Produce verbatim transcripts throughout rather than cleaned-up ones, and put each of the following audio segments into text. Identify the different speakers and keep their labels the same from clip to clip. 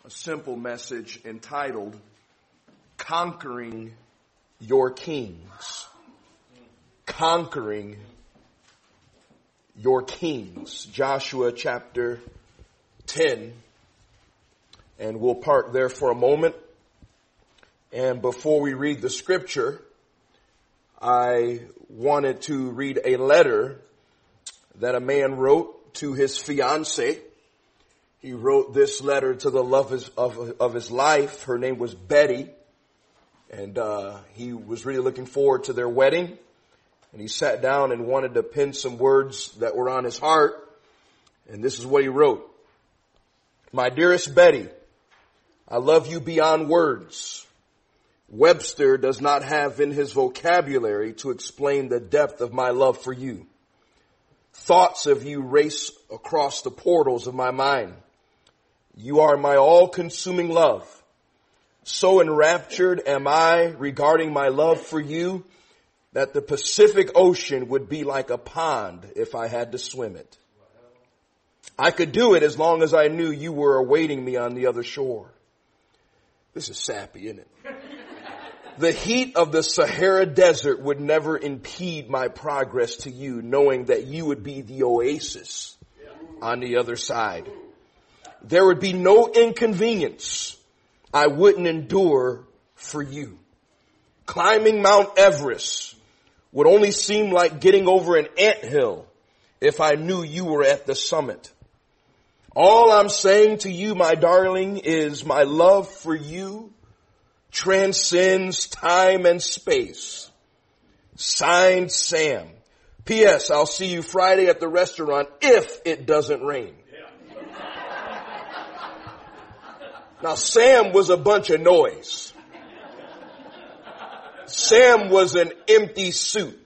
Speaker 1: a simple message entitled, Conquering Your Kings. Conquering Your Kings. Joshua chapter ten. And we'll park there for a moment. And before we read the scripture, I wanted to read a letter that a man wrote to his fiancée. He wrote this letter to the love of, of, of his life. Her name was Betty. And uh, he was really looking forward to their wedding. And he sat down and wanted to pen some words that were on his heart. And this is what he wrote. My dearest Betty, I love you beyond words. Webster does not have in his vocabulary to explain the depth of my love for you. Thoughts of you race across the portals of my mind. You are my all-consuming love. So enraptured am I regarding my love for you that the Pacific Ocean would be like a pond if I had to swim it. I could do it as long as I knew you were awaiting me on the other shore. This is sappy, isn't it? The heat of the Sahara Desert would never impede my progress to you, knowing that you would be the oasis on the other side. There would be no inconvenience I wouldn't endure for you. Climbing Mount Everest would only seem like getting over an anthill if I knew you were at the summit. All I'm saying to you, my darling, is my love for you transcends time and space. Signed, Sam. P S. I'll see you Friday at the restaurant if it doesn't rain. Now, Sam was a bunch of noise. Sam was an empty suit.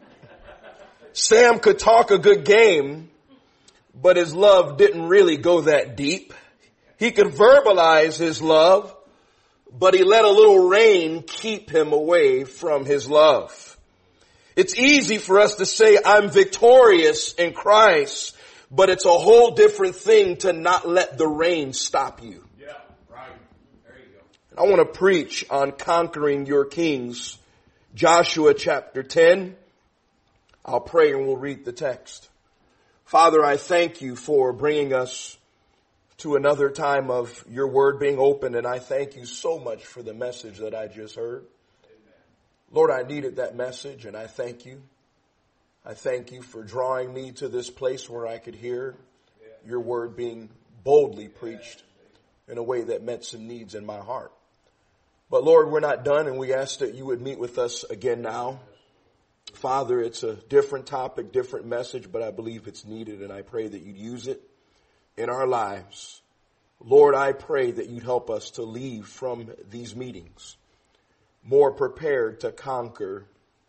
Speaker 1: Sam could talk a good game, but his love didn't really go that deep. He could verbalize his love, but he let a little rain keep him away from his love. It's easy for us to say, I'm victorious in Christ, but it's a whole different thing to not let the rain stop you.
Speaker 2: Yeah, right. There you go.
Speaker 1: I want to preach on conquering your kings. Joshua chapter ten. I'll pray and we'll read the text. Father, I thank you for bringing us to another time of your word being opened, and I thank you so much for the message that I just heard. Amen. Lord, I needed that message, and I thank you. I thank you for drawing me to this place where I could hear yeah. your word being boldly preached yeah. in a way that met some needs in my heart. But Lord, we're not done, and we ask that you would meet with us again now. Father, it's a different topic, different message, but I believe it's needed, and I pray that you'd use it in our lives. Lord, I pray that you'd help us to leave from these meetings more prepared to conquer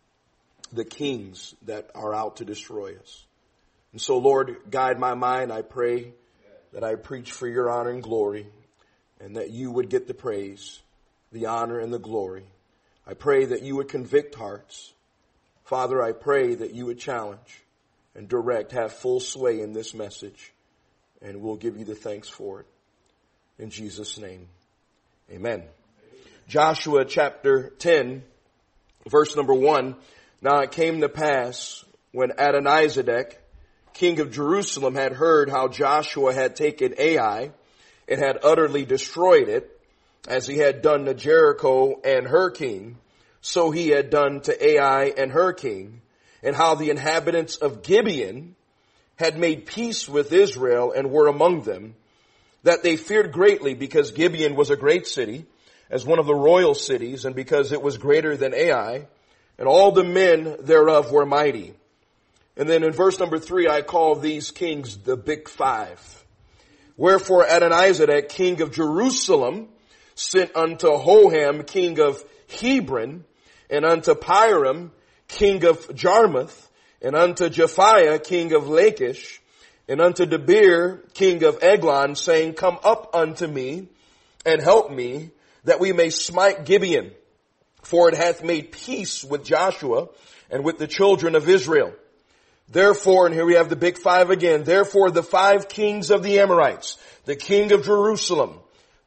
Speaker 1: the kings that are out to destroy us. And so, Lord, guide my mind. I pray that I preach for your honor and glory, and that you would get the praise, the honor, and the glory. I pray that you would convict hearts. Father, I pray that you would challenge and direct, have full sway in this message. And we'll give you the thanks for it. In Jesus' name, amen. Joshua chapter ten, verse number one. Now it came to pass when Adonizedek, king of Jerusalem, had heard how Joshua had taken Ai and had utterly destroyed it, as he had done to Jericho and her king, so he had done to Ai and her king, and how the inhabitants of Gibeon had made peace with Israel and were among them, that they feared greatly because Gibeon was a great city, as one of the royal cities, and because it was greater than Ai, and all the men thereof were mighty. And then in verse number three, I call these kings the big five. Wherefore Adonizedek, king of Jerusalem, sent unto Hoham, king of Hebron, and unto Piram, king of Jarmuth, and unto Japhiah, king of Lachish, and unto Debir, king of Eglon, saying, Come up unto me, and help me, that we may smite Gibeon. For it hath made peace with Joshua, and with the children of Israel. Therefore, and here we have the big five again, therefore the five kings of the Amorites, the king of Jerusalem,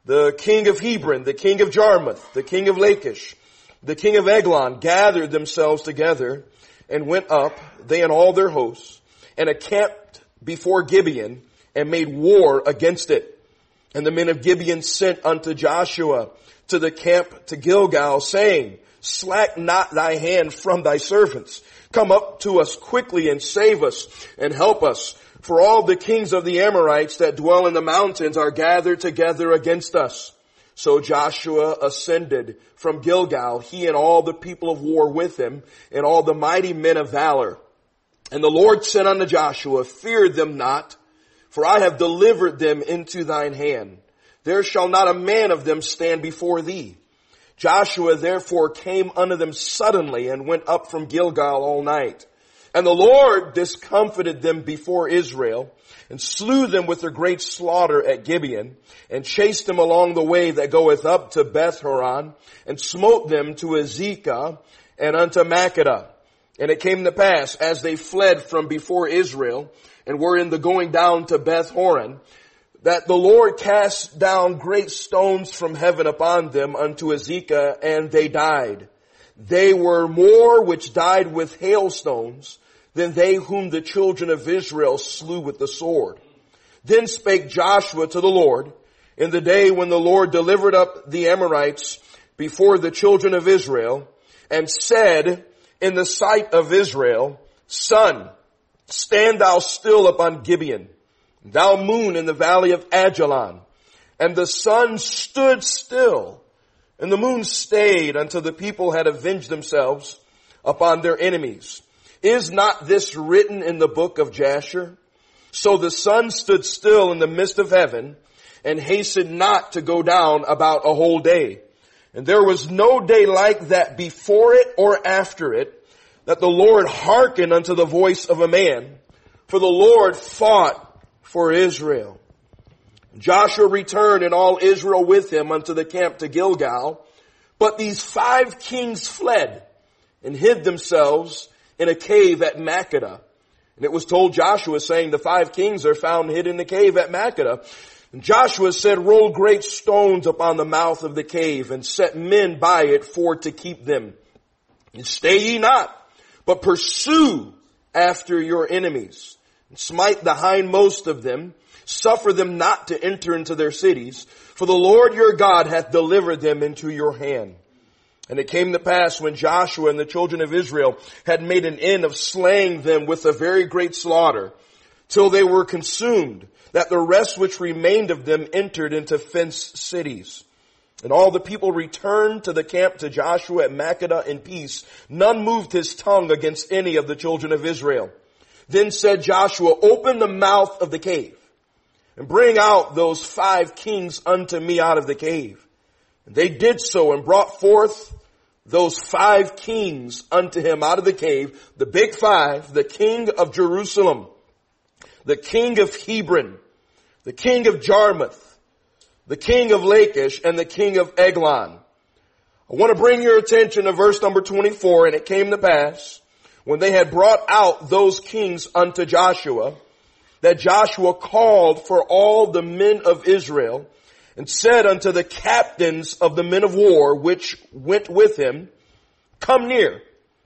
Speaker 1: the king of Hebron, the king of Jarmuth, the king of Lachish, the king of Eglon gathered themselves together and went up, they and all their hosts, and encamped before Gibeon and made war against it. And the men of Gibeon sent unto Joshua to the camp to Gilgal, saying, slack not thy hand from thy servants. Come up to us quickly and save us and help us. For all the kings of the Amorites that dwell in the mountains are gathered together against us. So Joshua ascended from Gilgal, he and all the people of war with him, and all the mighty men of valor. And the Lord said unto Joshua, fear them not, for I have delivered them into thine hand. There shall not a man of them stand before thee. Joshua therefore came unto them suddenly and went up from Gilgal all night. And the Lord discomfited them before Israel and slew them with a great slaughter at Gibeon and chased them along the way that goeth up to Beth Horon and smote them to Azekah and unto Makkedah. And it came to pass as they fled from before Israel and were in the going down to Beth Horon, that the Lord cast down great stones from heaven upon them unto Azekah, and they died. They were more which died with hailstones than they whom the children of Israel slew with the sword. Then spake Joshua to the Lord in the day when the Lord delivered up the Amorites before the children of Israel, and said in the sight of Israel, Sun, stand thou still upon Gibeon, thou moon in the valley of Ajalon. And the sun stood still, and the moon stayed until the people had avenged themselves upon their enemies. Is not this written in the book of Jasher? So the sun stood still in the midst of heaven, and hastened not to go down about a whole day. And there was no day like that before it or after it, that the Lord hearkened unto the voice of a man. For the Lord fought for Israel. Joshua returned and all Israel with him unto the camp to Gilgal. But these five kings fled and hid themselves in a cave at Makkedah. And it was told Joshua, saying, the five kings are found hid in the cave at Makkedah. And Joshua said, roll great stones upon the mouth of the cave and set men by it for to keep them. And stay ye not, but pursue after your enemies. And smite the hindmost of them. Suffer them not to enter into their cities. For the Lord your God hath delivered them into your hand. And it came to pass when Joshua and the children of Israel had made an end of slaying them with a very great slaughter, till they were consumed, that the rest which remained of them entered into fenced cities. And all the people returned to the camp to Joshua at Makkedah in peace. None moved his tongue against any of the children of Israel. Then said Joshua, open the mouth of the cave, and bring out those five kings unto me out of the cave. And they did so, and brought forth those five kings unto him out of the cave, the big five, the king of Jerusalem, the king of Hebron, the king of Jarmuth, the king of Lachish, and the king of Eglon. I want to bring your attention to verse number twenty-four. And it came to pass, when they had brought out those kings unto Joshua, that Joshua called for all the men of Israel, and said unto the captains of the men of war which went with him, come near,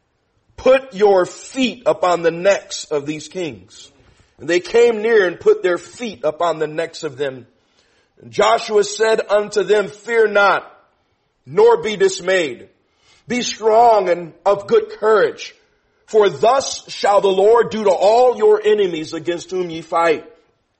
Speaker 1: put your feet upon the necks of these kings. And they came near and put their feet upon the necks of them. And Joshua said unto them, fear not, nor be dismayed. Be strong and of good courage, for thus shall the Lord do to all your enemies against whom ye fight.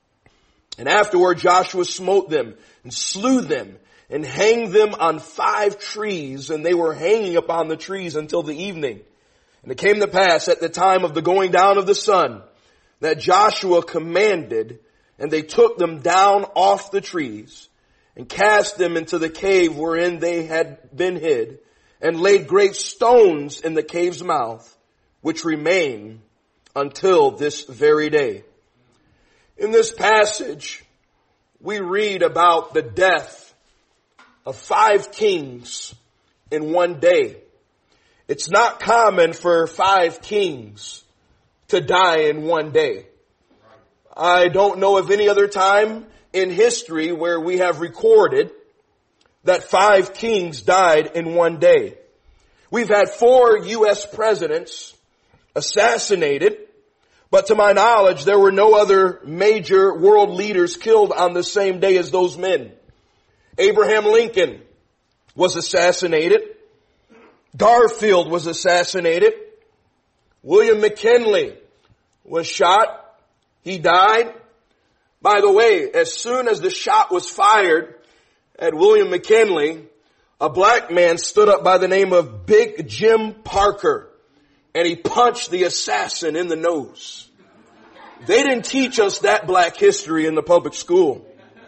Speaker 1: And afterward Joshua smote them and slew them and hanged them on five trees, and they were hanging upon the trees until the evening. And it came to pass at the time of the going down of the sun that Joshua commanded, and they took them down off the trees and cast them into the cave wherein they had been hid, and laid great stones in the cave's mouth, which remain until this very day. In this passage, we read about the death of five kings in one day. It's not common for five kings to die in one day. I don't know of any other time in history where we have recorded that five kings died in one day. We've had four U S presidents assassinated, but to my knowledge, there were no other major world leaders killed on the same day as those men. Abraham Lincoln was assassinated. Garfield was assassinated. William McKinley was shot. He died. By the way, as soon as the shot was fired at William McKinley, a black man stood up by the name of Big Jim Parker, and he punched the assassin in the nose. They didn't teach us that black history in the public school.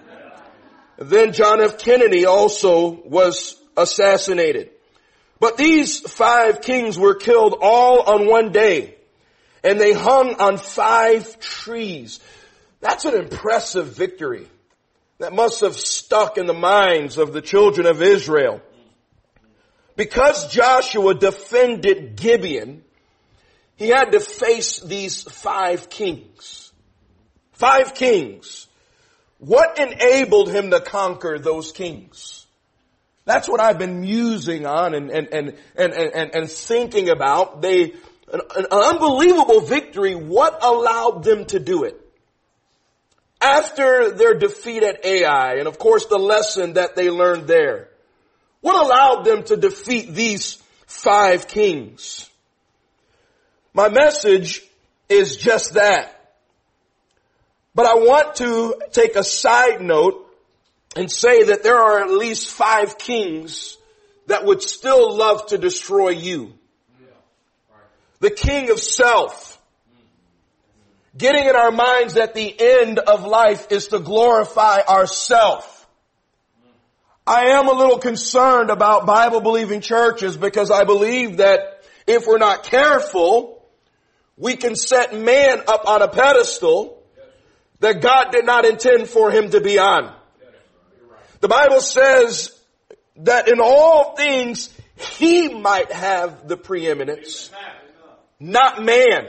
Speaker 1: Then John F. Kennedy also was assassinated. But these five kings were killed all on one day, and they hung on five trees. That's an impressive victory that must have stuck in the minds of the children of Israel. Because Joshua defended Gibeon, he had to face these five kings. Five kings. What enabled him to conquer those kings? That's what I've been musing on and, and, and, and, and, and thinking about. They, an, an unbelievable victory. What allowed them to do it? After their defeat at Ai, and of course the lesson that they learned there, what allowed them to defeat these five kings? My message is just that. But I want to take a side note and say that there are at least five kings that would still love to destroy you. The king of self. Getting in our minds that the end of life is to glorify ourself. I am a little concerned about Bible-believing churches because I believe that if we're not careful, we can set man up on a pedestal that God did not intend for him to be on. The Bible says that in all things he might have the preeminence, not man.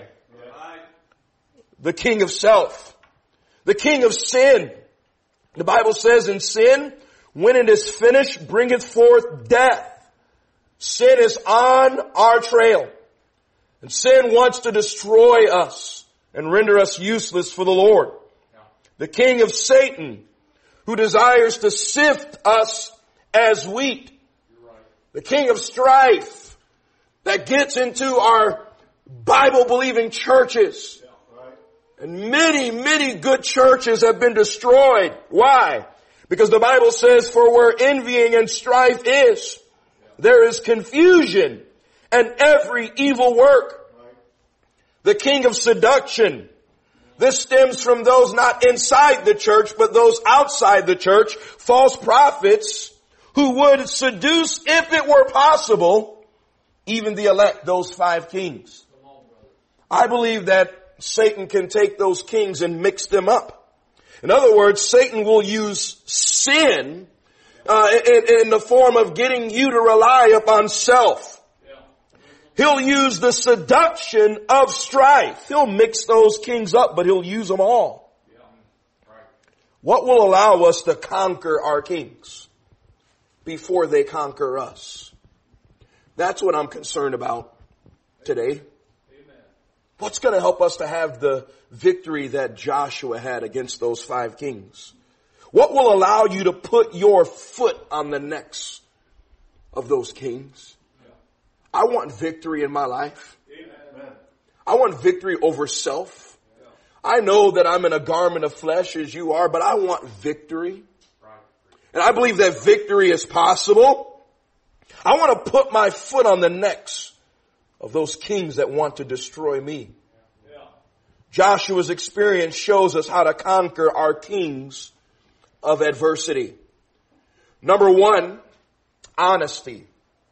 Speaker 1: The king of self, the king of sin. The Bible says in sin, when it is finished, bringeth forth death. Sin is on our trail. And sin wants to destroy us and render us useless for the Lord. The king of Satan, who desires to sift us as wheat. The king of strife that gets into our Bible-believing churches. And many, many good churches have been destroyed. Why? Because the Bible says, for where envying and strife is, there is confusion and every evil work. The king of seduction. This stems from those not inside the church, but those outside the church, false prophets who would seduce, if it were possible, even the elect, those five kings. I believe that Satan can take those kings and mix them up. In other words, Satan will use sin uh, in, in the form of getting you to rely upon self. He'll use the seduction of strife. He'll mix those kings up, but he'll use them all. What will allow us to conquer our kings before they conquer us? That's what I'm concerned about today. What's going to help us to have the victory that Joshua had against those five kings? What will allow you to put your foot on the necks of those kings? I want victory in my life. I want victory over self. I know that I'm in a garment of flesh as you are, but I want victory. And I believe that victory is possible. I want to put my foot on the necks of those kings that want to destroy me. Yeah. Joshua's experience shows us how to conquer our kings of adversity. Number one, honesty.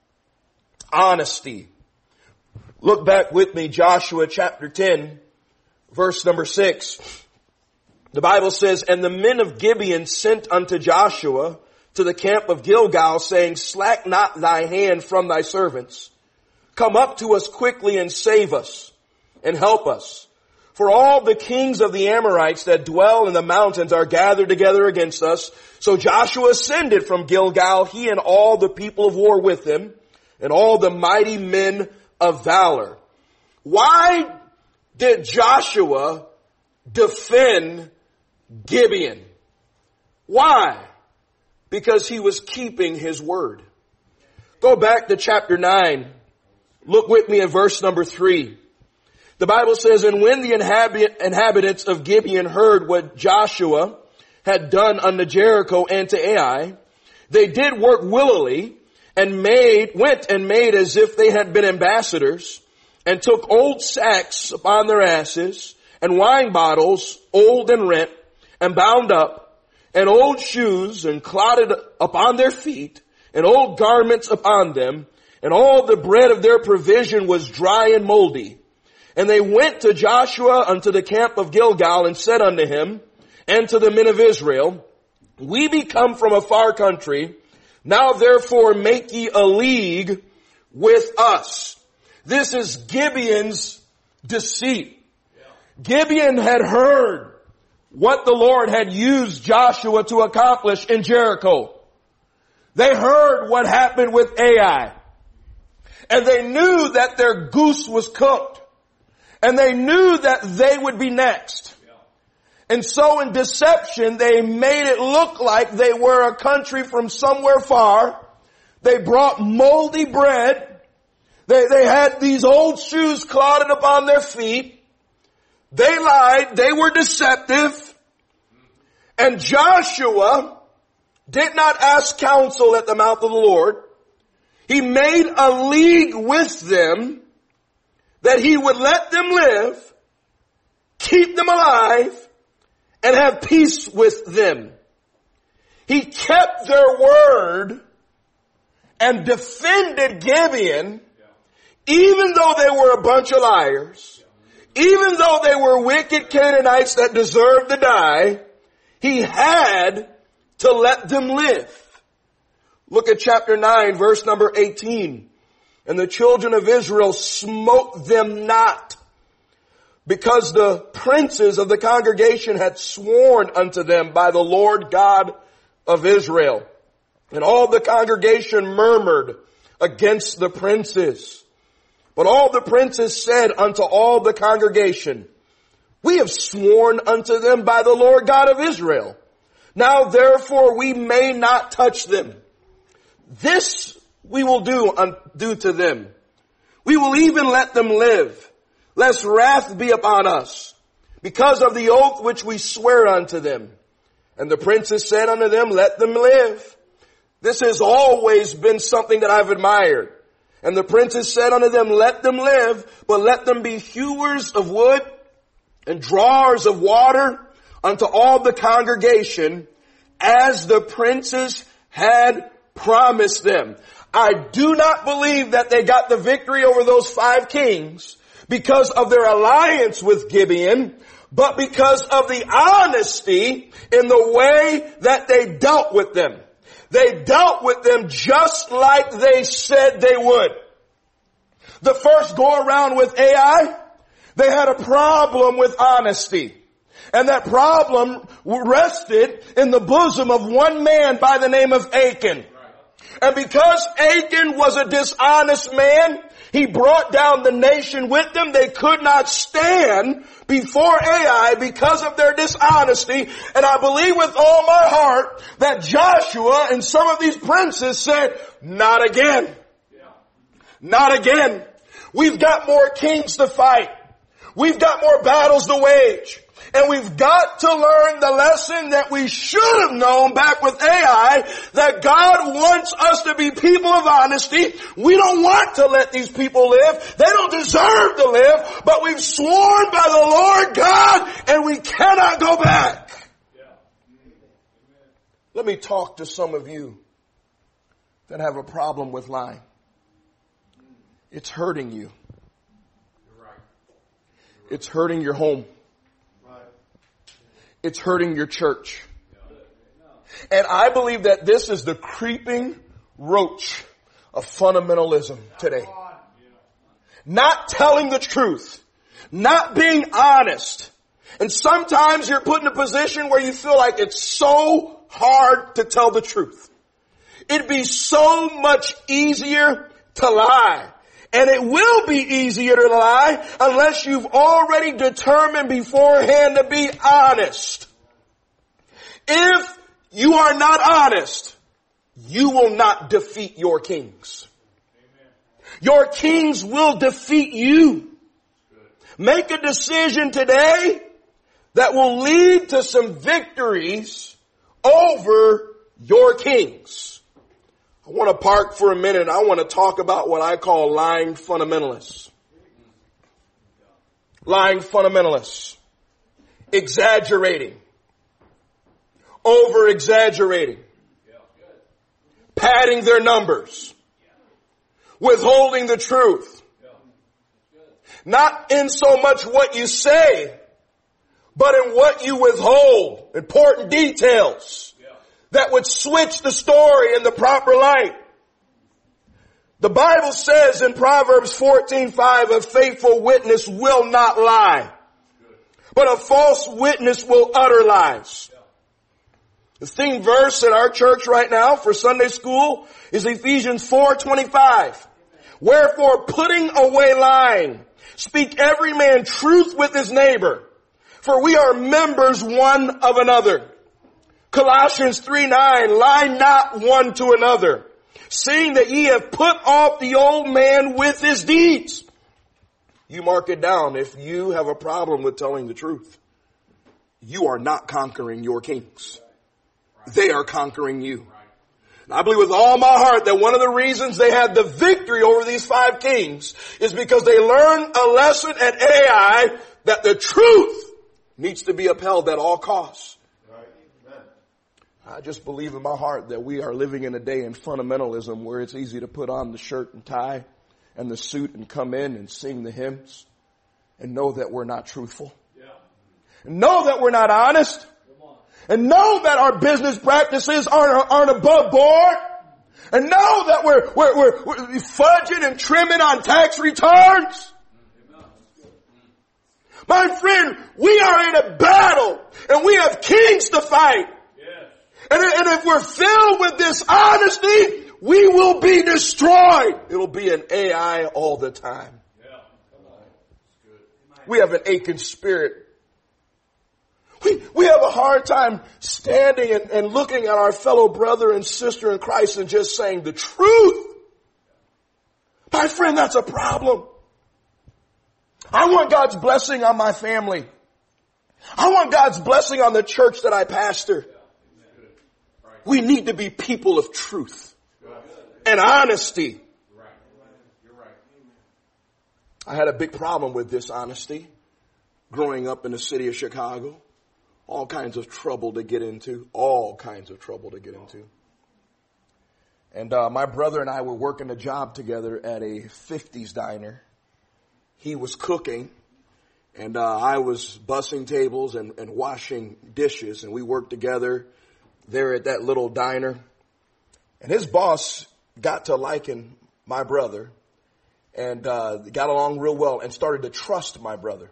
Speaker 1: Honesty. Look back with me, Joshua chapter ten, verse number six. The Bible says, and the men of Gibeon sent unto Joshua to the camp of Gilgal, saying, slack not thy hand from thy servants. Come up to us quickly and save us and help us. For all the kings of the Amorites that dwell in the mountains are gathered together against us. So Joshua ascended from Gilgal, he and all the people of war with him, and all the mighty men of valor. Why did Joshua defend Gibeon? Why? Because he was keeping his word. Go back to chapter nine. Look with me at verse number three. The Bible says, and when the inhabit- inhabitants of Gibeon heard what Joshua had done unto Jericho and to Ai, they did work willily and made, went and made as if they had been ambassadors, and took old sacks upon their asses and wine bottles, old and rent and bound up, and old shoes and clotted upon their feet, and old garments upon them, and all the bread of their provision was dry and moldy. And they went to Joshua unto the camp of Gilgal and said unto him and to the men of Israel, we be come from a far country. Now therefore make ye a league with us. This is Gibeon's deceit. Gibeon had heard what the Lord had used Joshua to accomplish in Jericho. They heard what happened with Ai. And they knew that their goose was cooked. And they knew that they would be next. And so in deception, they made it look like they were a country from somewhere far. They brought moldy bread. They, they had these old shoes clotted upon their feet. They lied. They were deceptive. And Joshua did not ask counsel at the mouth of the Lord. He made a league with them that he would let them live, keep them alive, and have peace with them. He kept their word and defended Gibeon, even though they were a bunch of liars, even though they were wicked Canaanites that deserved to die. He had to let them live. Look at chapter nine, verse number eighteen. And the children of Israel smote them not, because the princes of the congregation had sworn unto them by the Lord God of Israel. And all the congregation murmured against the princes. But all the princes said unto all the congregation, we have sworn unto them by the Lord God of Israel. Now therefore we may not touch them. This we will do, um, do to them. We will even let them live, lest wrath be upon us, because of the oath which we swear unto them. And the princes said unto them, let them live. This has always been something that I've admired. And the princes said unto them, let them live, but let them be hewers of wood and drawers of water unto all the congregation, as the princes had promised them. I do not believe that they got the victory over those five kings because of their alliance with Gibeon, but because of the honesty in the way that they dealt with them. They dealt with them just like they said they would. The first go around with Ai, they had a problem with honesty. And that problem rested in the bosom of one man by the name of Achan. And because Achan was a dishonest man, he brought down the nation with them. They could not stand before Ai because of their dishonesty. And I believe with all my heart that Joshua and some of these princes said, not again. Not again. We've got more kings to fight. We've got more battles to wage. And we've got to learn the lesson that we should have known back with Ai, that God wants us to be people of honesty. We don't want to let these people live. They don't deserve to live, but we've sworn by the Lord God and we cannot go back. Yeah. Let me talk to some of you that have a problem with lying. It's hurting you.
Speaker 2: You're right.
Speaker 1: It's hurting your home. It's hurting your church. And I believe that this is the creeping roach of fundamentalism today. Not telling the truth. Not being honest. And sometimes you're put in a position where you feel like it's so hard to tell the truth. It'd be so much easier to lie. And it will be easier to lie unless you've already determined beforehand to be honest. If you are not honest, you will not defeat your kings. Your kings will defeat you. Make a decision today that will lead to some victories over your kings. I want to park for a minute. I want to talk about what I call lying fundamentalists. Lying fundamentalists. Exaggerating. Over-exaggerating. Padding their numbers. Withholding the truth. Not in so much what you say, but in what you withhold. Important details that would switch the story in the proper light. The Bible says in Proverbs fourteen five, a faithful witness will not lie, but a false witness will utter lies. The theme verse at our church right now for Sunday school is Ephesians four twenty-five. Wherefore, putting away lying, speak every man truth with his neighbor, for we are members one of another. Colossians three nine, lie not one to another, seeing that ye have put off the old man with his deeds. You mark it down. If you have a problem with telling the truth, you are not conquering your kings. They are conquering you. And I believe with all my heart that one of the reasons they had the victory over these five kings is because they learned a lesson at A I that the truth needs to be upheld at all costs. I just believe in my heart that we are living in a day in fundamentalism where it's easy to put on the shirt and tie and the suit and come in and sing the hymns and know that we're not truthful. Yeah. And know that we're not honest. And know that our business practices aren't, aren't above board. And know that we're, we're, we're, we're fudging and trimming on tax returns. My friend, we are in a battle and we have kings to fight. And, and if we're filled with this honesty, we will be destroyed. It'll be an A I all the time. Yeah. We have an aching spirit. We, we have a hard time standing and, and looking at our fellow brother and sister in Christ and just saying the truth. My friend, that's a problem. I want God's blessing on my family. I want God's blessing on the church that I pastor. We need to be people of truth and honesty. I had a big problem with dishonesty growing up in the city of Chicago. All kinds of trouble to get into. All kinds of trouble to get into. And uh, my brother and I were working a job together at a fifties diner. He was cooking, and uh, I was bussing tables and, and washing dishes, and we worked together there at that little diner. And his boss got to liking my brother and uh, got along real well and started to trust my brother.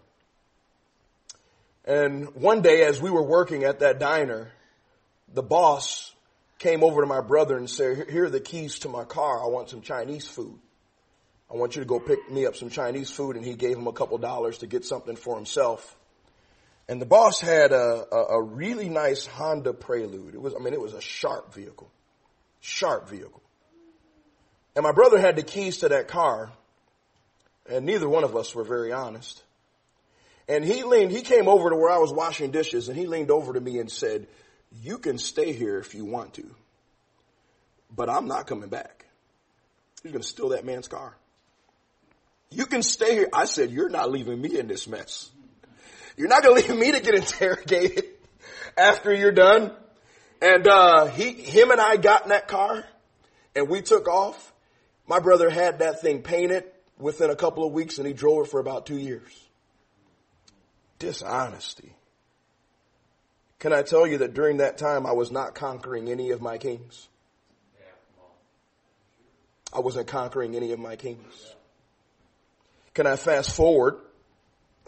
Speaker 1: And one day as we were working at that diner, the boss came over to my brother and said, here are the keys to my car. I want some Chinese food. I want you to go pick me up some Chinese food. And he gave him a couple dollars to get something for himself. And the boss had a, a, a really nice Honda Prelude. It was, I mean, it was a sharp vehicle, sharp vehicle. And my brother had the keys to that car, and neither one of us were very honest. And he leaned, he came over to where I was washing dishes, and he leaned over to me and said, you can stay here if you want to, but I'm not coming back. He's going to steal that man's car. You can stay here. I said, you're not leaving me in this mess. You're not going to leave me to get interrogated after you're done. And uh he, him and I got in that car, and we took off. My brother had that thing painted within a couple of weeks, and he drove it for about two years. Dishonesty. Can I tell you that during that time, I was not conquering any of my kings? I wasn't conquering any of my kings. Can I fast forward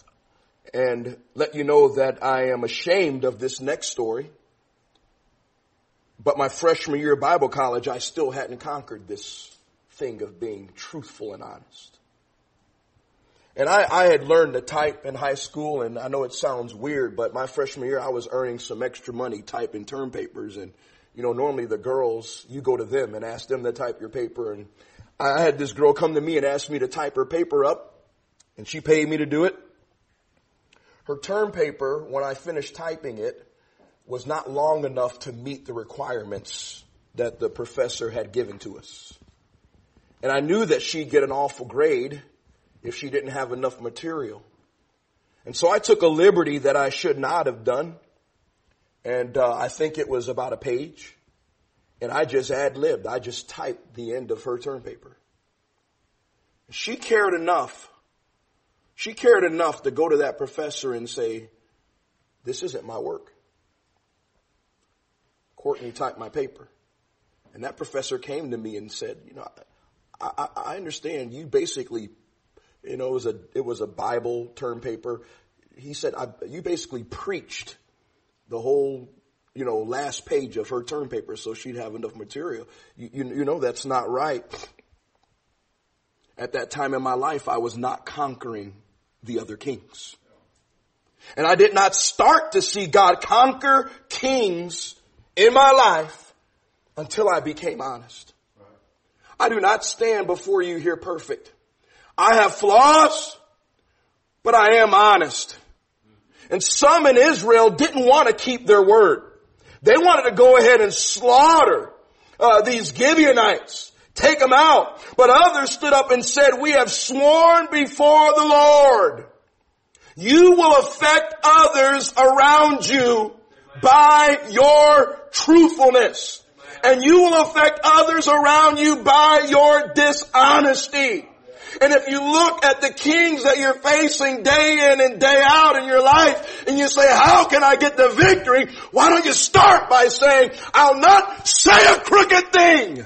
Speaker 1: and let you know that I am ashamed of this next story. But my freshman year of Bible college, I still hadn't conquered this thing of being truthful and honest. And I, I had learned to type in high school, and I know it sounds weird, but my freshman year I was earning some extra money typing term papers. And, you know, normally the girls, you go to them and ask them to type your paper. And I had this girl come to me and ask me to type her paper up, and she paid me to do it. Her term paper, when I finished typing it, was not long enough to meet the requirements that the professor had given to us. And I knew that she'd get an awful grade if she didn't have enough material. And so I took a liberty that I should not have done. And uh, I think it was about a page. And I just ad-libbed. I just typed the end of her term paper. She cared enough. She cared enough to go to that professor and say, this isn't my work. Courtney typed my paper. And that professor came to me and said, you know, I, I, I understand you basically, you know, it was a, it was a Bible term paper. He said, I, you basically preached the whole, you know, last page of her term paper so she'd have enough material. You, you, you know, that's not right. At that time in my life, I was not conquering the other kings. And I did not start to see God conquer kings in my life until I became honest. I do not stand before you here perfect. I have flaws, but I am honest. And some in Israel didn't want to keep their word. They wanted to go ahead and slaughter uh, these Gibeonites, take them out. But others stood up and said, we have sworn before the Lord, you will affect others around you by your truthfulness. And you will affect others around you by your dishonesty. And if you look at the kings that you're facing day in and day out in your life, and you say, how can I get the victory? Why don't you start by saying, I'll not say a crooked thing.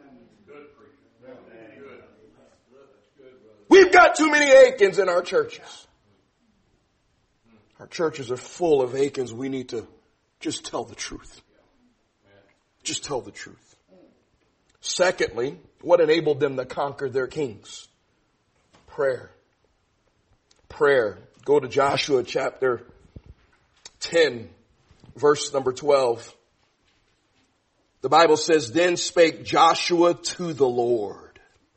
Speaker 1: We've got too many Achans in our churches. Our churches are full of Achans. We need to just tell the truth. Just tell the truth. Secondly, what enabled them to conquer their kings? Prayer. Prayer. Go to Joshua chapter ten, verse number twelve. The Bible says, then spake Joshua to the Lord.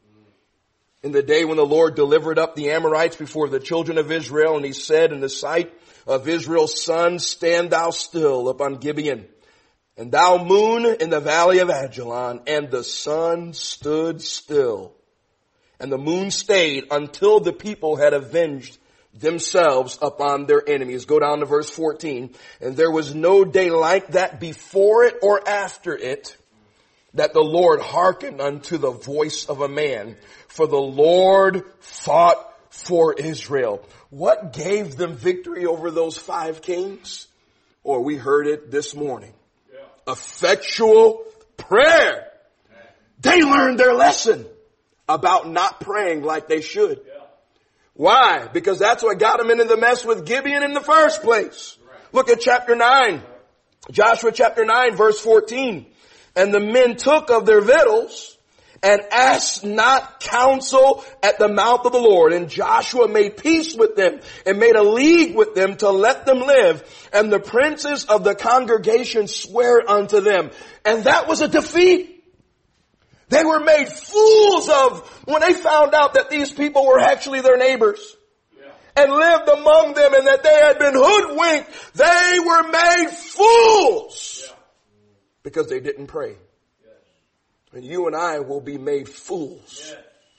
Speaker 1: In the day when the Lord delivered up the Amorites before the children of Israel, and he said in the sight of Israel's sons, stand thou still upon Gibeon, and thou moon in the valley of Ajalon. And the sun stood still, and the moon stayed until the people had avenged themselves upon their enemies. Go down to verse fourteen. And there was no day like that before it or after it, that the Lord hearkened unto the voice of a man. For the Lord fought for Israel. What gave them victory over those five kings? Or we heard it this morning. Yeah. Effectual prayer. Yeah. They learned their lesson about not praying like they should. Yeah. Why? Because that's what got them into the mess with Gibeon in the first place. Right. Look at chapter nine. Right. Joshua chapter nine verse fourteen. And the men took of their victuals and asked not counsel at the mouth of the Lord. And Joshua made peace with them and made a league with them to let them live. And the princes of the congregation swear unto them. And that was a defeat. They were made fools of when they found out that these people were actually their neighbors. Yeah. And lived among them, and that they had been hoodwinked. They were made fools. Yeah. Because they didn't pray. And you and I will be made fools. Yes.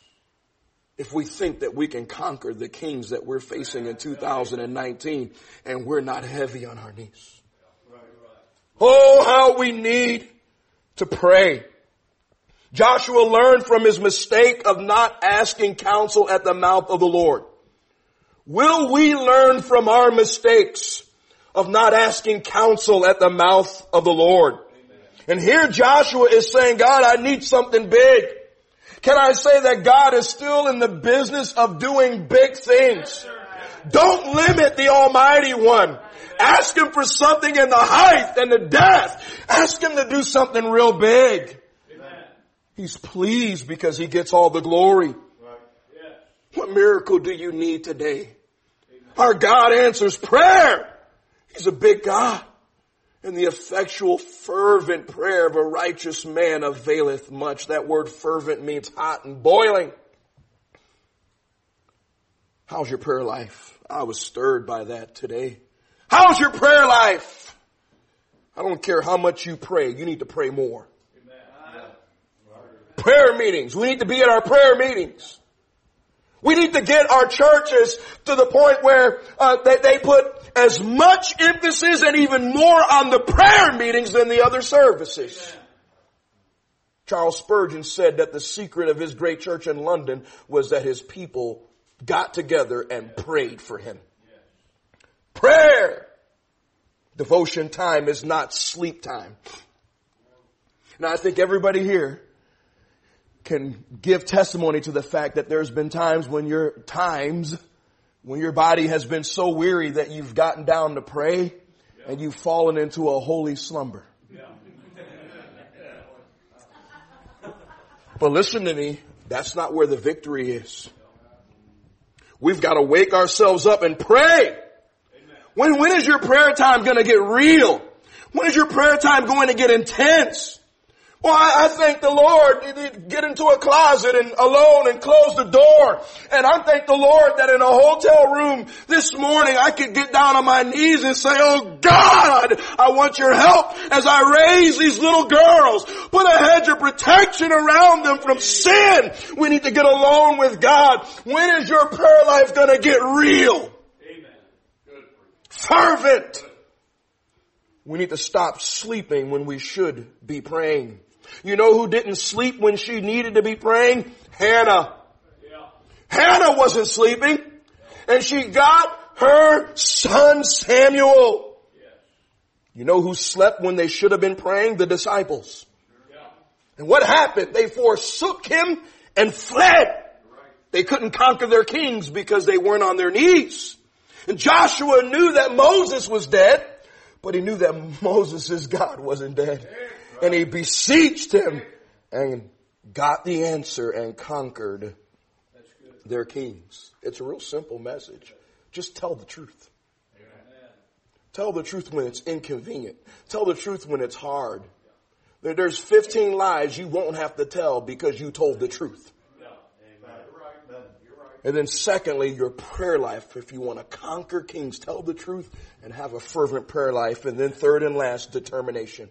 Speaker 1: If we think that we can conquer the kings that we're facing in two thousand nineteen and we're not heavy on our knees. Right, right. Oh, how we need to pray. Joshua learned from his mistake of not asking counsel at the mouth of the Lord. Will we learn from our mistakes of not asking counsel at the mouth of the Lord? And here Joshua is saying, God, I need something big. Can I say that God is still in the business of doing big things? Don't limit the Almighty One. Ask Him for something in the height and the depth. Ask Him to do something real big. He's pleased because He gets all the glory. What miracle do you need today? Our God answers prayer. He's a big God. And the effectual, fervent prayer of a righteous man availeth much. That word fervent means hot and boiling. How's your prayer life? I was stirred by that today. How's your prayer life? I don't care how much you pray. You need to pray more. Amen. Prayer meetings. We need to be at our prayer meetings. We need to get our churches to the point where uh, they, they put as much emphasis and even more on the prayer meetings than the other services. Amen. Charles Spurgeon said that the secret of his great church in London was that his people got together and prayed for him. Prayer. Devotion time is not sleep time. Now I think everybody here can give testimony to the fact that there's been times when your times when your body has been so weary that you've gotten down to pray yeah. and you've fallen into a holy slumber. Yeah. But listen to me, that's not where the victory is. We've got to wake ourselves up and pray. Amen. When, when is your prayer time going to get real? When is your prayer time going to get intense? Well, I, I thank the Lord, get into a closet and alone and close the door. And I thank the Lord that in a hotel room this morning I could get down on my knees and say, oh God, I want your help as I raise these little girls. Put a hedge of protection around them from sin. We need to get alone with God. When is your prayer life going to get real? Amen. Good. Fervent. We need to stop sleeping when we should be praying. You know who didn't sleep when she needed to be praying? Hannah. Yeah. Hannah wasn't sleeping. And she got her son Samuel. Yeah. You know who slept when they should have been praying? The disciples. Yeah. And what happened? They forsook him and fled. Right. They couldn't conquer their kings because they weren't on their knees. And Joshua knew that Moses was dead, but he knew that Moses' God wasn't dead. And he beseeched him and got the answer and conquered their kings. It's a real simple message. Just tell the truth. Amen. Tell the truth when it's inconvenient. Tell the truth when it's hard. There's fifteen lies you won't have to tell because you told the truth. And then secondly, your prayer life. If you want to conquer kings, tell the truth and have a fervent prayer life. And then third and last, determination.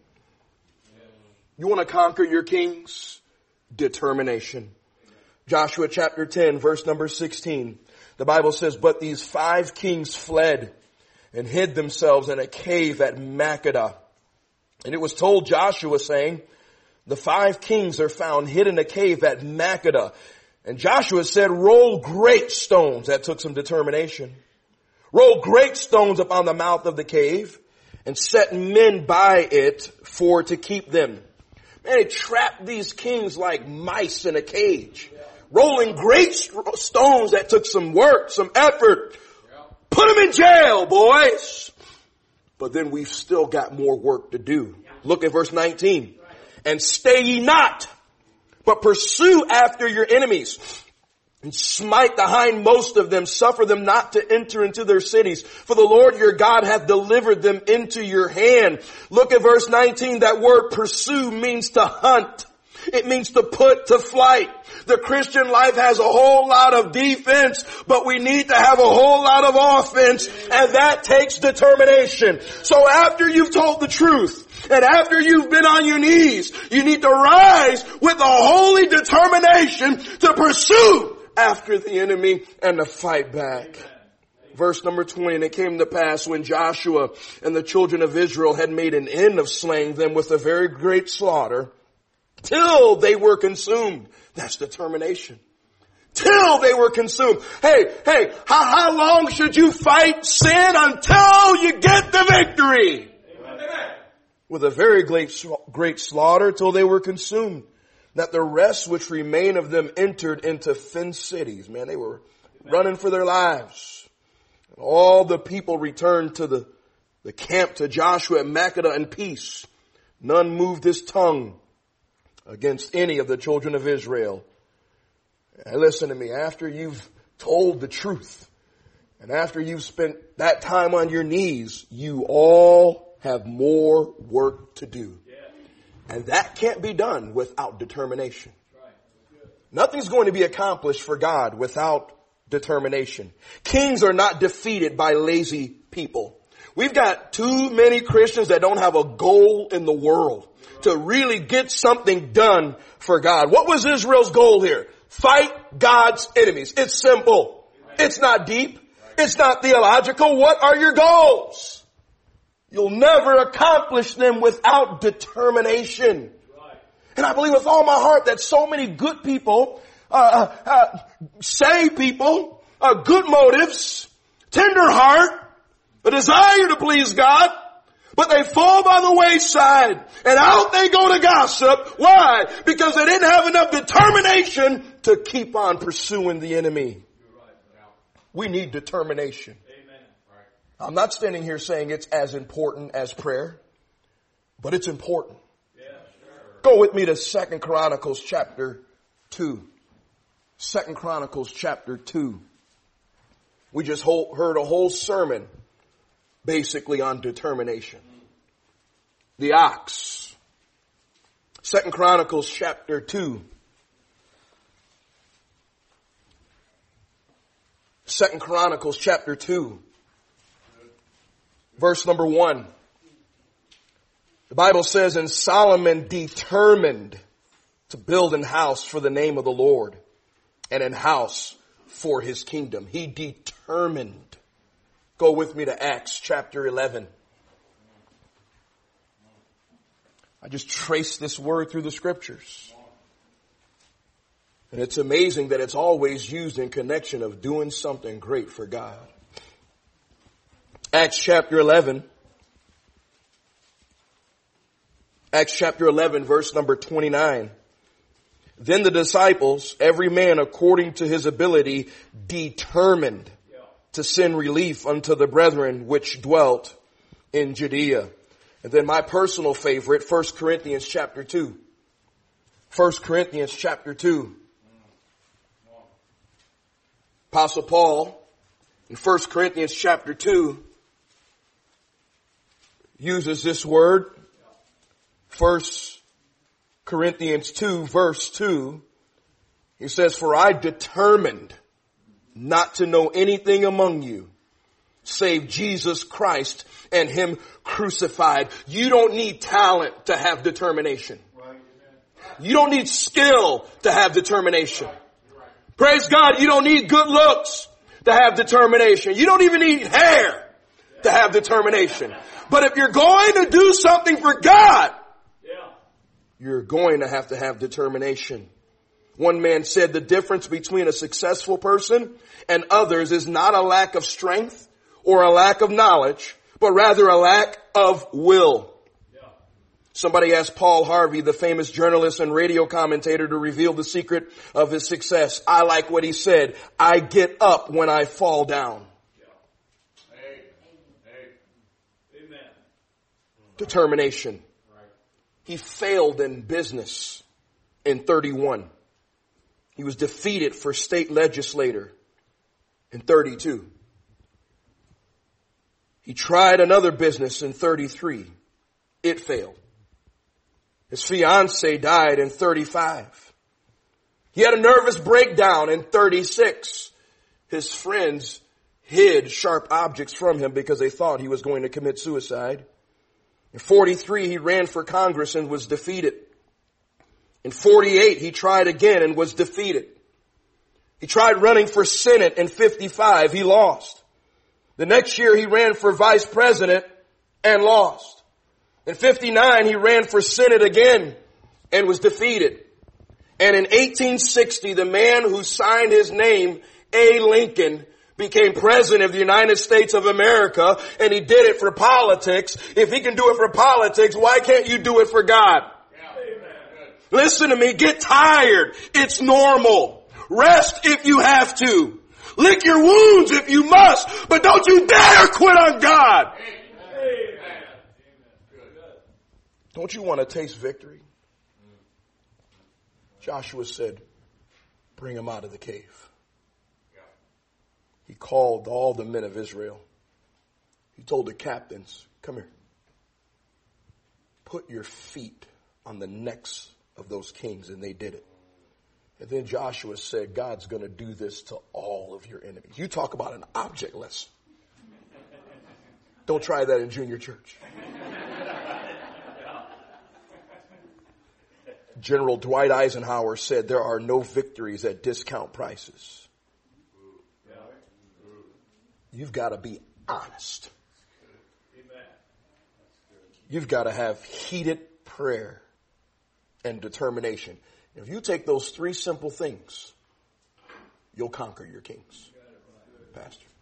Speaker 1: You want to conquer your kings? Determination. Joshua chapter ten, verse number sixteen. The Bible says, but these five kings fled and hid themselves in a cave at Makkedah. And it was told Joshua, saying, the five kings are found hid in a cave at Makkedah. And Joshua said, roll great stones. That took some determination. Roll great stones upon the mouth of the cave and set men by it for to keep them. Man, they trapped these kings like mice in a cage. Rolling great stones. That took some work, some effort. Put them in jail, boys. But then we've still got more work to do. Look at verse nineteen. And stay ye not, but pursue after your enemies, and smite the hindmost of them, suffer them not to enter into their cities. For the Lord your God hath delivered them into your hand. Look at verse nineteen. That word pursue means to hunt. It means to put to flight. The Christian life has a whole lot of defense, but we need to have a whole lot of offense, and that takes determination. So after you've told the truth, and after you've been on your knees, you need to rise with a holy determination to pursue after the enemy and to fight back. Amen. Verse number twenty, and it came to pass when Joshua and the children of Israel had made an end of slaying them with a very great slaughter, till they were consumed. That's determination. Till they were consumed. Hey, hey, how, how long should you fight sin until you get the victory? Amen. With a very great, great slaughter till they were consumed, that the rest which remain of them entered into fenced cities. Man, they were running for their lives. All the people returned to the, the camp to Joshua at Makkedah in peace. None moved his tongue against any of the children of Israel. And listen to me, after you've told the truth, and after you've spent that time on your knees, you all have more work to do. And that can't be done without determination. Nothing's going to be accomplished for God without determination. Kings are not defeated by lazy people. We've got too many Christians that don't have a goal in the world to really get something done for God. What was Israel's goal here? Fight God's enemies. It's simple. It's not deep. It's not theological. What are your goals? You'll never accomplish them without determination. And I believe with all my heart that so many good people, uh, uh, saved people, uh, good motives, tender heart, a desire to please God, but they fall by the wayside and out they go to gossip. Why? Because they didn't have enough determination to keep on pursuing the enemy. We need determination. I'm not standing here saying it's as important as prayer, but it's important. Yeah, sure. Go with me to Second Chronicles chapter two. Second Chronicles chapter two. We just whole, heard a whole sermon basically on determination. The ox. Second Chronicles chapter two. Second Chronicles chapter two. Verse number one. The Bible says, and Solomon determined to build an house for the name of the Lord and an house for his kingdom. He determined. Go with me to Acts chapter eleven. I just traced this word through the scriptures. And it's amazing that it's always used in connection of doing something great for God. Acts chapter eleven. Acts chapter eleven, verse number twenty-nine. Then the disciples, every man according to his ability, determined to send relief unto the brethren which dwelt in Judea. And then my personal favorite, First Corinthians chapter two. First Corinthians chapter two. Apostle Paul in First Corinthians chapter two uses this word. First Corinthians two verse two. He says, for I determined not to know anything among you save Jesus Christ and him crucified. You don't need talent to have determination. You don't need skill to have determination. Praise God, you don't need good looks to have determination. You don't even need hair to have determination. But if you're going to do something for God, you're going to have to have determination. One man said the difference between a successful person and others is not a lack of strength or a lack of knowledge, but rather a lack of will. Somebody asked Paul Harvey, the famous journalist and radio commentator, to reveal the secret of his success. I like what he said. I get up when I fall down. Amen. Determination. He failed in business in thirty-one. He was defeated for state legislator in thirty-two. He tried another business in thirty-three. It failed. His fiancée died in thirty-five. He had a nervous breakdown in thirty-six. His friends hid sharp objects from him because they thought he was going to commit suicide. In forty-three, he ran for Congress and was defeated. In forty-eight, he tried again and was defeated. He tried running for Senate in fifty-five. He lost. The next year, he ran for vice president and lost. In fifty-nine, he ran for Senate again and was defeated. And in eighteen sixty, the man who signed his name, A. Lincoln, became president of the United States of America, and he did it for politics. If he can do it for politics, why can't you do it for God? Yeah. Listen to me, get tired. It's normal. Rest if you have to. Lick your wounds if you must, but don't you dare quit on God.
Speaker 2: Amen.
Speaker 1: Don't you want to taste victory? Joshua said, bring him out of the cave. He called all the men of Israel. He told the captains, come here. Put your feet on the necks of those kings, and they did it. And then Joshua said, God's going to do this to all of your enemies. You talk about an object lesson. Don't try that in junior church. General Dwight Eisenhower said there are no victories at discount prices. You've got to be honest. You've got to have heated prayer and determination. If you take those three simple things, you'll conquer your kings. Pastor.